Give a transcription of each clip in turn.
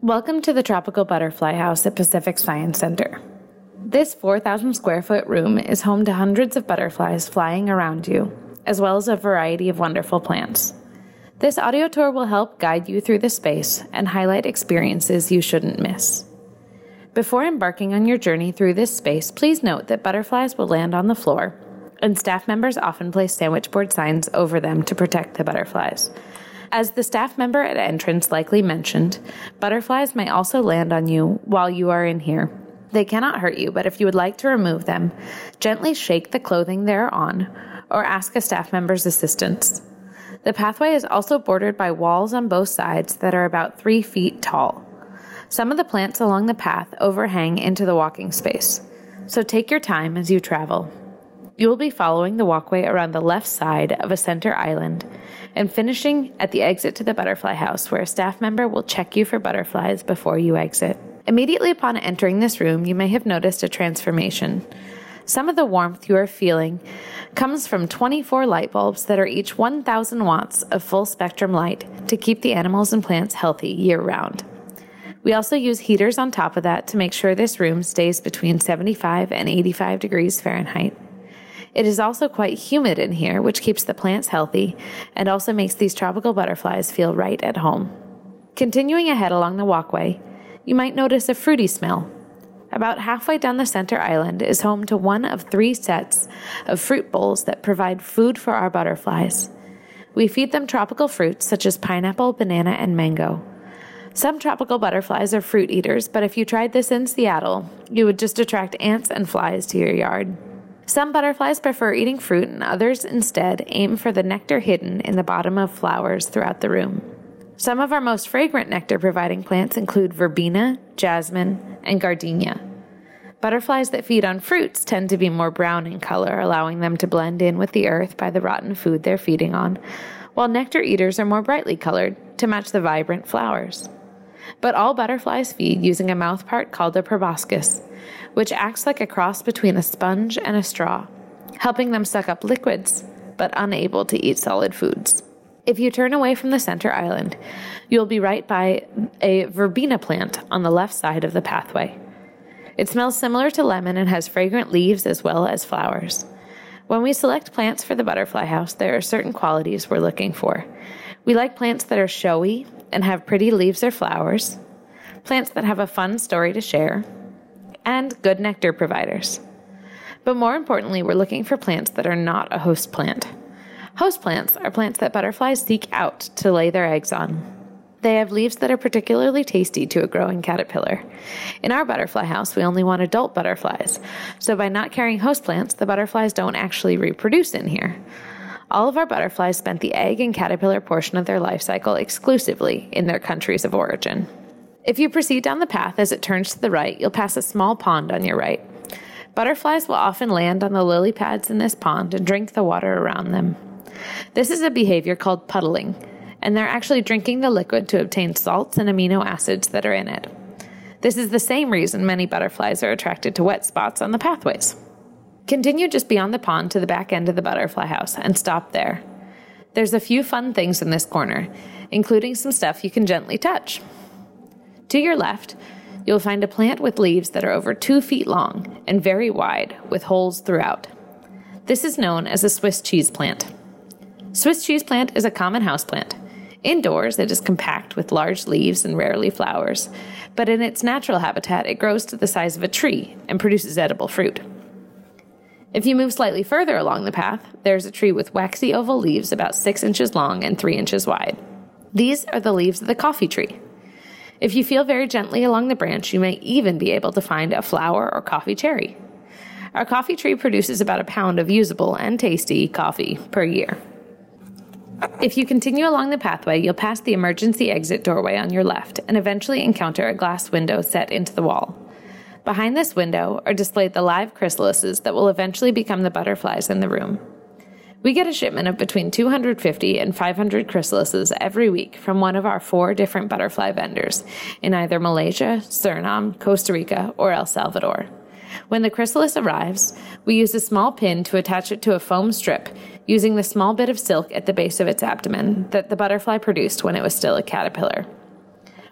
Welcome to the Tropical Butterfly House at Pacific Science Center. This 4,000 square foot room is home to hundreds of butterflies flying around you, as well as a variety of wonderful plants. This audio tour will help guide you through the space and highlight experiences you shouldn't miss. Before embarking on your journey through this space, please note that butterflies will land on the floor, and staff members often place sandwich board signs over them to protect the butterflies. As the staff member at entrance likely mentioned, butterflies may also land on you while you are in here. They cannot hurt you, but if you would like to remove them, gently shake the clothing they are on or ask a staff member's assistance. The pathway is also bordered by walls on both sides that are about 3 feet tall. Some of the plants along the path overhang into the walking space, so take your time as you travel. You will be following the walkway around the left side of a center island and finishing at the exit to the butterfly house, where a staff member will check you for butterflies before you exit. Immediately upon entering this room, you may have noticed a transformation. Some of the warmth you are feeling comes from 24 light bulbs that are each 1,000 watts of full spectrum light to keep the animals and plants healthy year-round. We also use heaters on top of that to make sure this room stays between 75 and 85 degrees Fahrenheit. It is also quite humid in here, which keeps the plants healthy and also makes these tropical butterflies feel right at home. Continuing ahead along the walkway, you might notice a fruity smell. About halfway down the center island is home to one of 3 sets of fruit bowls that provide food for our butterflies. We feed them tropical fruits such as pineapple, banana, and mango. Some tropical butterflies are fruit eaters, but if you tried this in Seattle, you would just attract ants and flies to your yard. Some butterflies prefer eating fruit, and others instead aim for the nectar hidden in the bottom of flowers throughout the room. Some of our most fragrant nectar-providing plants include verbena, jasmine, and gardenia. Butterflies that feed on fruits tend to be more brown in color, allowing them to blend in with the earth by the rotten food they're feeding on, while nectar eaters are more brightly colored to match the vibrant flowers. But all butterflies feed using a mouthpart called a proboscis, which acts like a cross between a sponge and a straw, helping them suck up liquids, but unable to eat solid foods. If you turn away from the center island, you'll be right by a verbena plant on the left side of the pathway. It smells similar to lemon and has fragrant leaves as well as flowers. When we select plants for the butterfly house, there are certain qualities we're looking for. We like plants that are showy and have pretty leaves or flowers, plants that have a fun story to share, and good nectar providers. But more importantly, we're looking for plants that are not a host plant. Host plants are plants that butterflies seek out to lay their eggs on. They have leaves that are particularly tasty to a growing caterpillar. In our butterfly house, we only want adult butterflies, so by not carrying host plants, the butterflies don't actually reproduce in here. All of our butterflies spent the egg and caterpillar portion of their life cycle exclusively in their countries of origin. If you proceed down the path as it turns to the right, you'll pass a small pond on your right. Butterflies will often land on the lily pads in this pond and drink the water around them. This is a behavior called puddling, and they're actually drinking the liquid to obtain salts and amino acids that are in it. This is the same reason many butterflies are attracted to wet spots on the pathways. Continue just beyond the pond to the back end of the butterfly house and stop there. There's a few fun things in this corner, including some stuff you can gently touch. To your left, you'll find a plant with leaves that are over 2 feet long and very wide, with holes throughout. This is known as a Swiss cheese plant. Swiss cheese plant is a common houseplant. Indoors, it is compact with large leaves and rarely flowers, but in its natural habitat, it grows to the size of a tree and produces edible fruit. If you move slightly further along the path, there's a tree with waxy oval leaves about 6 inches long and 3 inches wide. These are the leaves of the coffee tree. If you feel very gently along the branch, you may even be able to find a flower or coffee cherry. Our coffee tree produces about 1 pound of usable and tasty coffee per year. If you continue along the pathway, you'll pass the emergency exit doorway on your left and eventually encounter a glass window set into the wall. Behind this window are displayed the live chrysalises that will eventually become the butterflies in the room. We get a shipment of between 250 and 500 chrysalises every week from one of our 4 different butterfly vendors in either Malaysia, Suriname, Costa Rica, or El Salvador. When the chrysalis arrives, we use a small pin to attach it to a foam strip using the small bit of silk at the base of its abdomen that the butterfly produced when it was still a caterpillar.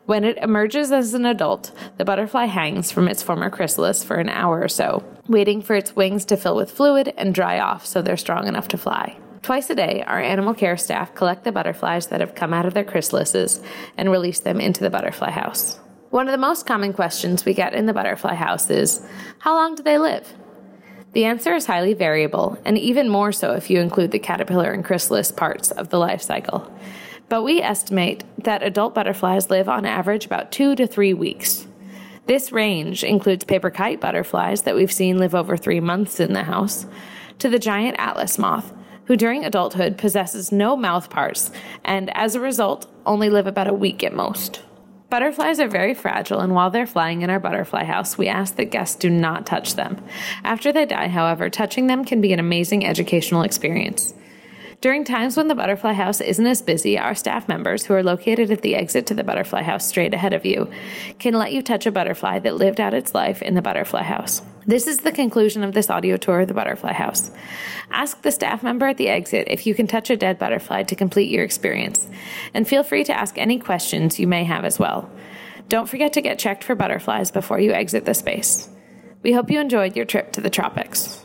When it emerges as an adult, the butterfly hangs from its former chrysalis for an hour or so, waiting for its wings to fill with fluid and dry off so they're strong enough to fly. Twice a day, our animal care staff collect the butterflies that have come out of their chrysalises and release them into the butterfly house. One of the most common questions we get in the butterfly house is, how long do they live? The answer is highly variable, and even more so if you include the caterpillar and chrysalis parts of the life cycle. But we estimate that adult butterflies live on average about 2 to 3 weeks. This range includes paper kite butterflies that we've seen live over 3 months in the house, to the giant atlas moth, who during adulthood possesses no mouth parts and, as a result, only live about a week at most. Butterflies are very fragile, and while they're flying in our butterfly house, we ask that guests do not touch them. After they die, however, touching them can be an amazing educational experience. During times when the butterfly house isn't as busy, our staff members, who are located at the exit to the butterfly house straight ahead of you, can let you touch a butterfly that lived out its life in the butterfly house. This is the conclusion of this audio tour of the butterfly house. Ask the staff member at the exit if you can touch a dead butterfly to complete your experience, and feel free to ask any questions you may have as well. Don't forget to get checked for butterflies before you exit the space. We hope you enjoyed your trip to the tropics.